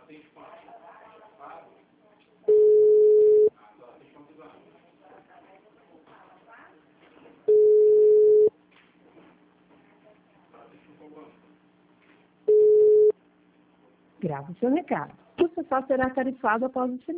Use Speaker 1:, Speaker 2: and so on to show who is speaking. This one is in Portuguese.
Speaker 1: Grave o seu recado. O seu será tarifado após o sinal.